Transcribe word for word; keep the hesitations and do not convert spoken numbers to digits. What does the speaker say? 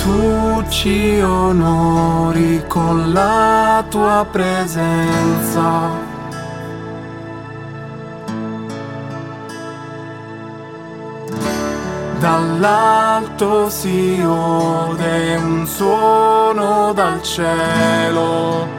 tu ci onori con la tua presenza. Dall'alto si ode un suono dal cielo,